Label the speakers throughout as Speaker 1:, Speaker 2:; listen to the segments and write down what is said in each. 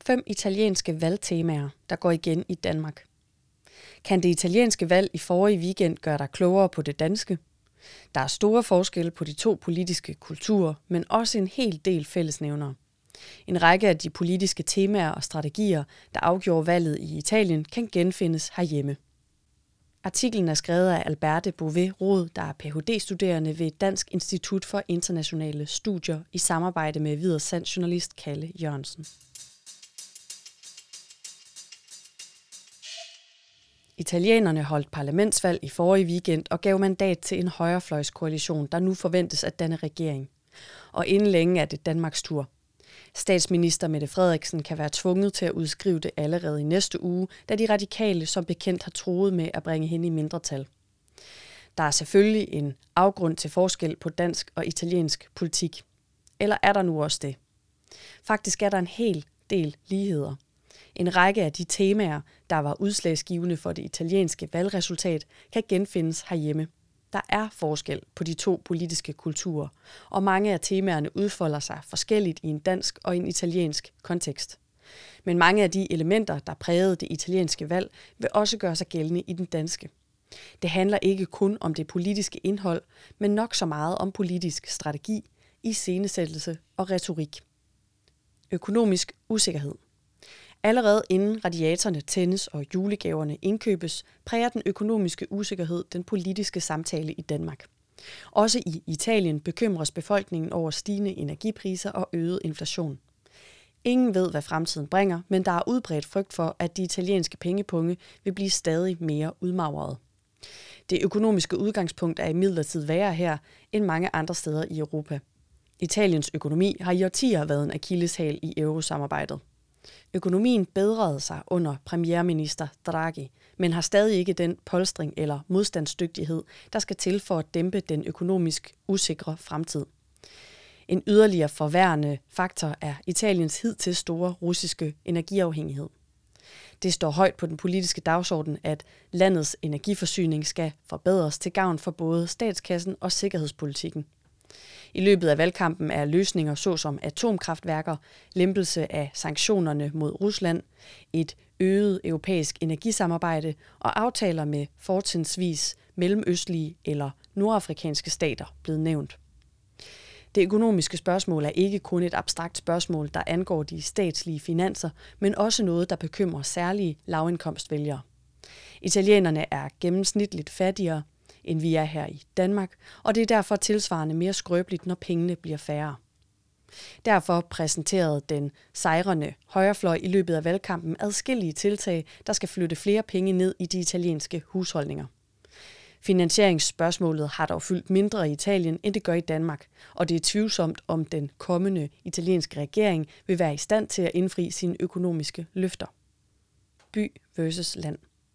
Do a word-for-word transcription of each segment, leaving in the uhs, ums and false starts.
Speaker 1: Fem italienske valgtemaer, der går igen i Danmark. Kan det italienske valg i forrige weekend gøre dig klogere på det danske? Der er store forskelle på de to politiske kulturer, men også en hel del fællesnævnere. En række af de politiske temaer og strategier, der afgjorde valget i Italien, kan genfindes herhjemme. Artiklen er skrevet af Alberte Bouvet-Rod, der er P H D-studerende ved Dansk Institut for Internationale Studier i samarbejde med videresandsjournalist Kalle Jørgensen. Italienerne holdt parlamentsvalg i forrige weekend og gav mandat til en højrefløjskoalition, der nu forventes at danne regering. Og inden længe er det Danmarks tur. Statsminister Mette Frederiksen kan være tvunget til at udskrive det allerede i næste uge, da de radikale som bekendt har truet med at bringe hende i mindretal. Der er selvfølgelig en afgrund til forskel på dansk og italiensk politik. Eller er der nu også det? Faktisk er der en hel del ligheder. En række af de temaer, der var udslagsgivende for det italienske valgresultat, kan genfindes herhjemme. Der er forskel på de to politiske kulturer, og mange af temaerne udfolder sig forskelligt i en dansk og en italiensk kontekst. Men mange af de elementer, der prægede det italienske valg, vil også gøre sig gældende i den danske. Det handler ikke kun om det politiske indhold, men nok så meget om politisk strategi, iscenesættelse og retorik. Økonomisk usikkerhed. Allerede inden radiatorerne tændes og julegaverne indkøbes, præger den økonomiske usikkerhed den politiske samtale i Danmark. Også i Italien bekymres befolkningen over stigende energipriser og øget inflation. Ingen ved, hvad fremtiden bringer, men der er udbredt frygt for, at de italienske pengepunge vil blive stadig mere udmagrede. Det økonomiske udgangspunkt er imidlertid værre her end mange andre steder i Europa. Italiens økonomi har i årtier været en akilleshæl i eurosamarbejdet. Økonomien bedrede sig under premierminister Draghi, men har stadig ikke den polstring eller modstandsdygtighed, der skal til for at dæmpe den økonomisk usikre fremtid. En yderligere forværrende faktor er Italiens hidtil store russiske energiafhængighed. Det står højt på den politiske dagsorden, at landets energiforsyning skal forbedres til gavn for både statskassen og sikkerhedspolitikken. I løbet af valgkampen er løsninger såsom atomkraftværker, lempelse af sanktionerne mod Rusland, et øget europæisk energisamarbejde og aftaler med fortrinsvis mellemøstlige eller nordafrikanske stater blevet nævnt. Det økonomiske spørgsmål er ikke kun et abstrakt spørgsmål, der angår de statslige finanser, men også noget, der bekymrer særlige lavindkomstvælgere. Italienerne er gennemsnitligt fattigere, end vi er her i Danmark, og det er derfor tilsvarende mere skrøbeligt, når pengene bliver færre. Derfor præsenterede den sejrende højrefløj i løbet af valgkampen adskillige tiltag, der skal flytte flere penge ned i de italienske husholdninger. Finansieringsspørgsmålet har dog fyldt mindre i Italien, end det gør i Danmark, og det er tvivlsomt, om den kommende italienske regering vil være i stand til at indfri sine økonomiske løfter. By versus land.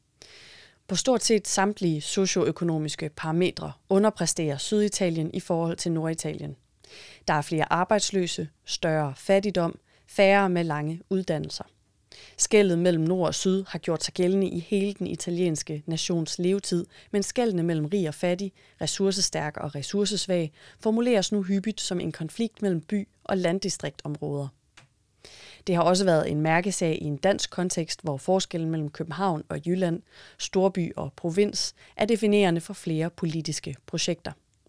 Speaker 1: På stort set samtlige socioøkonomiske parametre underpræsterer Syditalien i forhold til Norditalien. Der er flere arbejdsløse, større fattigdom, færre med lange uddannelser. Skellet mellem nord og syd har gjort sig gældende i hele den italienske nations levetid, men skellene mellem rig og fattig, ressourcestærk og ressourcesvag formuleres nu hyppigt som en konflikt mellem by- og landdistriktområder. Det har også været en mærkesag i en dansk kontekst, hvor forskellen mellem København og Jylland, storby og provins er definerende for flere politiske projekter.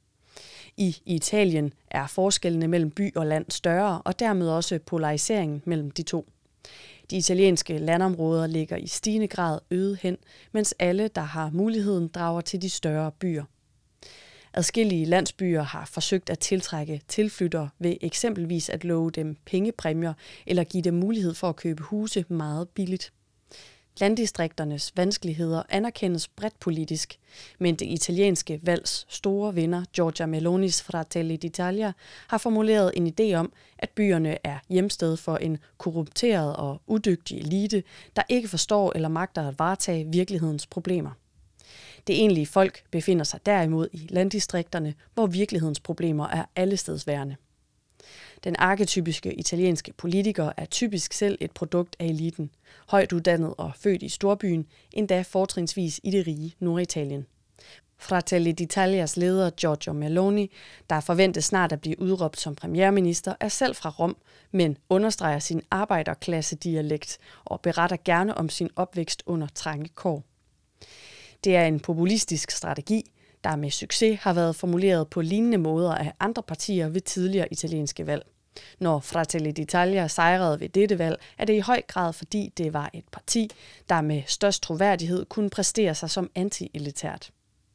Speaker 1: I Italien er forskellene mellem by og land større, og dermed også polariseringen mellem de to. De italienske landområder ligger i stigende grad øget hen, mens alle, der har muligheden, drager til de større byer. Adskillige landsbyer har forsøgt at tiltrække tilflyttere ved eksempelvis at love dem pengepræmier eller give dem mulighed for at købe huse meget billigt. Landdistrikternes vanskeligheder anerkendes bredt politisk, men det italienske valgs store vinder, Giorgia Melonis Fratelli d'Italia, har formuleret en idé om, at byerne er hjemsted for en korrupteret og udygtig elite, der ikke forstår eller magter at varetage virkelighedens problemer. Det egentlige folk befinder sig derimod i landdistrikterne, hvor virkelighedens problemer er allestedsværende. Den arketypiske italienske politiker er typisk selv et produkt af eliten, højt uddannet og født i storbyen, endda fortrinsvis i det rige Norditalien. Fratelli d'Italias leder Giorgia Meloni, der forventes snart at blive udråbt som premierminister, er selv fra Rom, men understreger sin arbejderklasse-dialekt og beretter gerne om sin opvækst under trange kår. Det er en populistisk strategi, der med succes har været formuleret på lignende måder af andre partier ved tidligere italienske valg. Når Fratelli d'Italia sejrede ved dette valg, er det i høj grad fordi det var et parti, der med størst troværdighed kunne præstere sig som anti-elitært.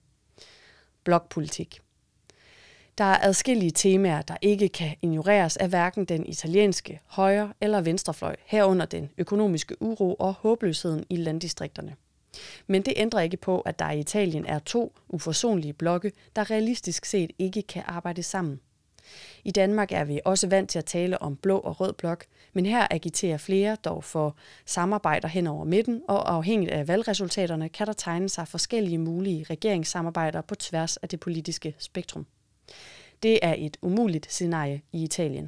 Speaker 1: Blokpolitik. Der er adskillige temaer, der ikke kan ignoreres af hverken den italienske højre- eller venstrefløj, herunder den økonomiske uro og håbløsheden i landdistrikterne. Men det ændrer ikke på, at der i Italien er to uforsonlige blokke, der realistisk set ikke kan arbejde sammen. I Danmark er vi også vant til at tale om blå og rød blok, men her agiterer flere dog for samarbejder hen over midten, og afhængigt af valgresultaterne kan der tegne sig forskellige mulige regeringssamarbejder på tværs af det politiske spektrum. Det er et umuligt scenarie i Italien.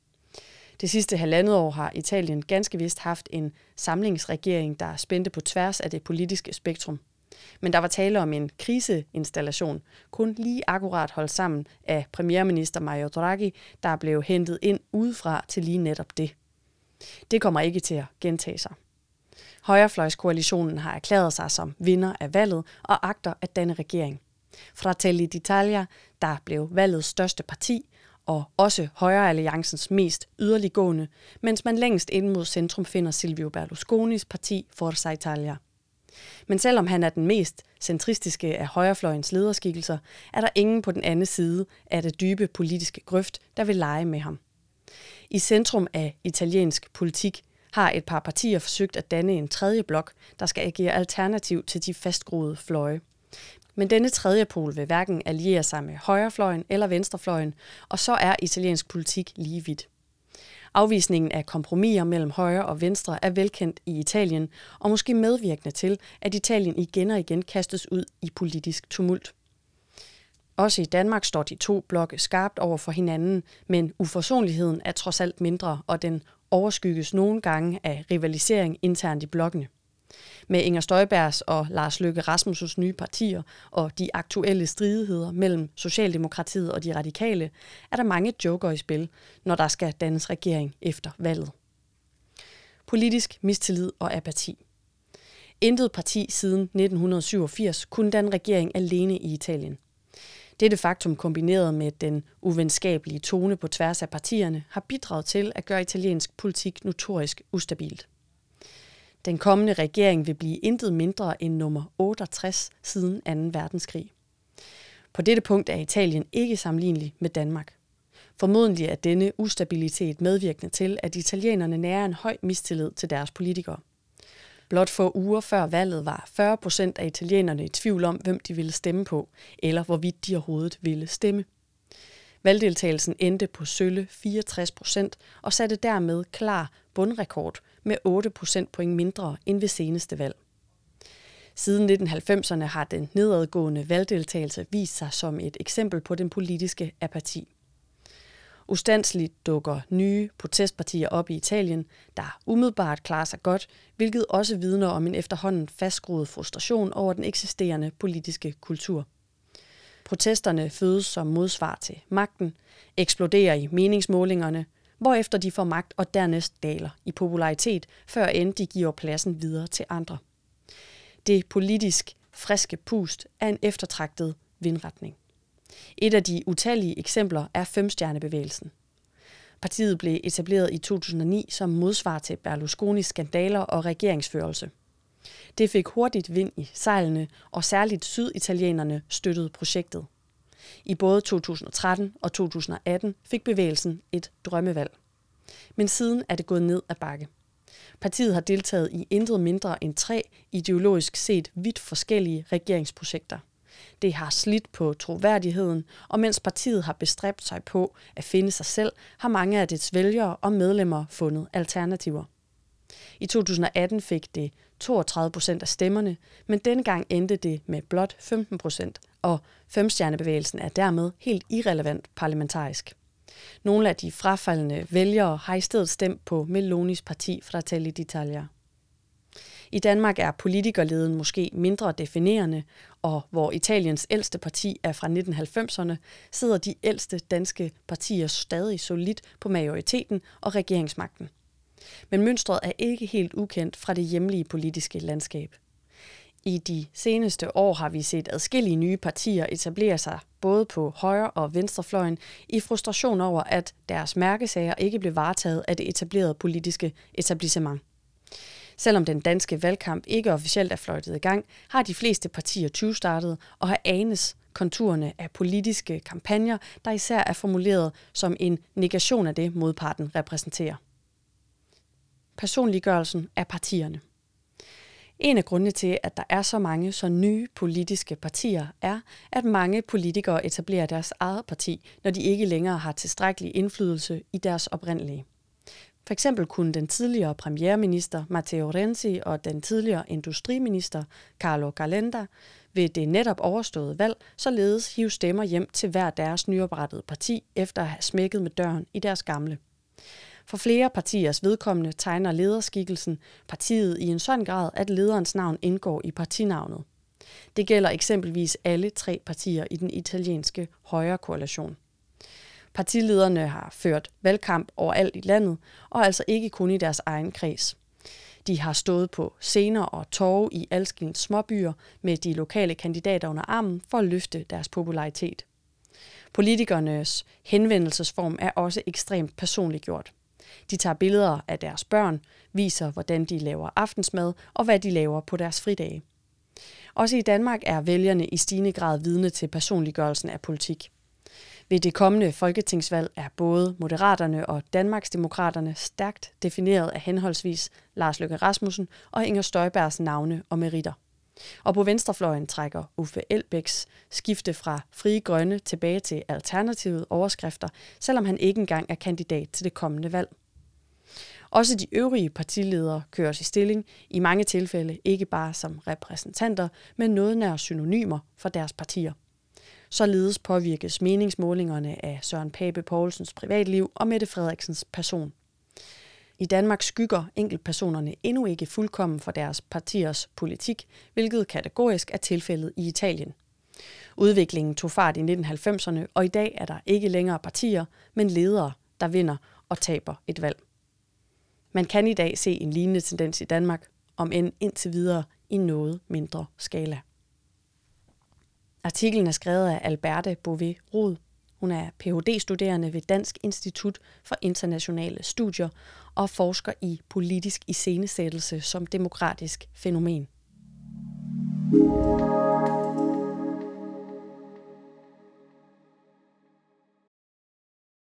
Speaker 1: Det sidste halvandet år har Italien ganske vist haft en samlingsregering, der spændte på tværs af det politiske spektrum. Men der var tale om en kriseinstallation, kun lige akkurat holdt sammen af premierminister Mario Draghi, der blev hentet ind udefra til lige netop det. Det kommer ikke til at gentage sig. Højrefløjskoalitionen har erklæret sig som vinder af valget og agter at danne regering. Fratelli d'Italia, der blev valgets største parti, og også højrealliancens mest yderliggående, mens man længst inde mod centrum finder Silvio Berlusconis parti Forza Italia. Men selvom han er den mest centristiske af højrefløjens lederskikkelser, er der ingen på den anden side af det dybe politiske grøft, der vil lege med ham. I centrum af italiensk politik har et par partier forsøgt at danne en tredje blok, der skal agere alternativ til de fastgroede fløje. Men denne tredje pol vil hverken alliere sig med højrefløjen eller venstrefløjen, og så er italiensk politik lige vidt. Afvisningen af kompromiser mellem højre og venstre er velkendt i Italien, og måske medvirkende til, at Italien igen og igen kastes ud i politisk tumult. Også i Danmark står de to blokke skarpt over for hinanden, men uforsonligheden er trods alt mindre, og den overskygges nogle gange af rivalisering internt i blokkene. Med Inger Støjbergs og Lars Løkke Rasmussens nye partier og de aktuelle stridigheder mellem Socialdemokratiet og de radikale, er der mange joker i spil, når der skal dannes regering efter valget. Politisk mistillid og apati. Intet parti siden nitten syvogfirs kunne danne regering alene i Italien. Dette faktum kombineret med den uvenskabelige tone på tværs af partierne har bidraget til at gøre italiensk politik notorisk ustabilt. Den kommende regering vil blive intet mindre end nummer otteogtres siden anden verdenskrig. På dette punkt er Italien ikke sammenlignelig med Danmark. Formodentlig er denne ustabilitet medvirkende til, at italienerne nærer en høj mistillid til deres politikere. Blot få uger før valget var fyrre procent af italienerne i tvivl om, hvem de ville stemme på, eller hvorvidt de overhovedet ville stemme. Valgdeltagelsen endte på sølle fireogtres procent og satte dermed klar bundrekord med otte procentpoint mindre end ved seneste valg. Siden nitten halvfemserne har den nedadgående valgdeltagelse vist sig som et eksempel på den politiske apati. Ustandsligt dukker nye protestpartier op i Italien, der umiddelbart klarer sig godt, hvilket også vidner om en efterhånden fastgroet frustration over den eksisterende politiske kultur. Protesterne fødes som modsvar til magten, eksploderer i meningsmålingerne, hvorefter de får magt og dernæst daler i popularitet, før end de giver pladsen videre til andre. Det politisk friske pust er en eftertragtet vindretning. Et af de utallige eksempler er femstjernebevægelsen. Partiet blev etableret i to tusind og ni som modsvar til Berlusconis skandaler og regeringsførelse. Det fik hurtigt vind i sejlene, og særligt syditalienerne støttede projektet. I både to tusind og tretten og to tusind og atten fik bevægelsen et drømmevalg. Men siden er det gået ned ad bakke. Partiet har deltaget i intet mindre end tre ideologisk set vidt forskellige regeringsprojekter. Det har slidt på troværdigheden, og mens partiet har bestræbt sig på at finde sig selv, har mange af dets vælgere og medlemmer fundet alternativer. I to tusind og atten fik det toogtredive procent af stemmerne, men denne gang endte det med blot femten procent, og femstjernebevægelsen er dermed helt irrelevant parlamentarisk. Nogle af de frafaldne vælgere har i stedet stemt på Melonis parti Fratelli d'Italia. I Danmark er politikerleden måske mindre definerende, og hvor Italiens ældste parti er fra nitten halvfemserne, sidder de ældste danske partier stadig solidt på majoriteten og regeringsmagten. Men mønstret er ikke helt ukendt fra det hjemlige politiske landskab. I de seneste år har vi set adskillige nye partier etablere sig både på højre- og venstrefløjen i frustration over, at deres mærkesager ikke blev varetaget af det etablerede politiske etablissement. Selvom den danske valgkamp ikke officielt er fløjtet i gang, har de fleste partier tyvstartet og har anes konturerne af politiske kampagner, der især er formuleret som en negation af det, modparten repræsenterer. Personliggørelsen af partierne. En af grundene til, at der er så mange så nye politiske partier, er, at mange politikere etablerer deres eget parti, når de ikke længere har tilstrækkelig indflydelse i deres oprindelige. For eksempel kunne den tidligere premierminister Matteo Renzi og den tidligere industriminister Carlo Calenda ved det netop overståede valg således hive stemmer hjem til hver deres nyoprettede parti efter at have smækket med døren i deres gamle. For flere partiers vedkommende tegner lederskikkelsen partiet i en sådan grad, at lederens navn indgår i partinavnet. Det gælder eksempelvis alle tre partier i den italienske højre koalition. Partilederne har ført valgkamp overalt i landet, og altså ikke kun i deres egen kreds. De har stået på scener og torve i alskens småbyer med de lokale kandidater under armen for at løfte deres popularitet. Politikernes henvendelsesform er også ekstremt personliggjort. De tager billeder af deres børn, viser hvordan de laver aftensmad og hvad de laver på deres fridage. Også i Danmark er vælgerne i stigende grad vidne til personliggørelsen af politik. Ved det kommende folketingsvalg er både Moderaterne og Danmarksdemokraterne stærkt defineret af henholdsvis Lars Løkke Rasmussen og Inger Støjbergs navne og meritter. Og på venstrefløjen trækker Uffe Elbæks skifte fra Frie Grønne tilbage til Alternativet overskrifter, selvom han ikke engang er kandidat til det kommende valg. Også de øvrige partiledere køres i stilling, i mange tilfælde ikke bare som repræsentanter, men noget nær synonymer for deres partier. Således påvirkes meningsmålingerne af Søren Pape Poulsens privatliv og Mette Frederiksens person. I Danmark skygger enkeltpersonerne endnu ikke fuldkommen for deres partiers politik, hvilket kategorisk er tilfældet i Italien. Udviklingen tog fart i nitten halvfemserne, og i dag er der ikke længere partier, men ledere, der vinder og taber et valg. Man kan i dag se en lignende tendens i Danmark, om end indtil videre i noget mindre skala. Artiklen er skrevet af Alberte Bové Rod. Hun er P H D-studerende ved Dansk Institut for Internationale Studier og forsker i politisk iscenesættelse som demokratisk fænomen.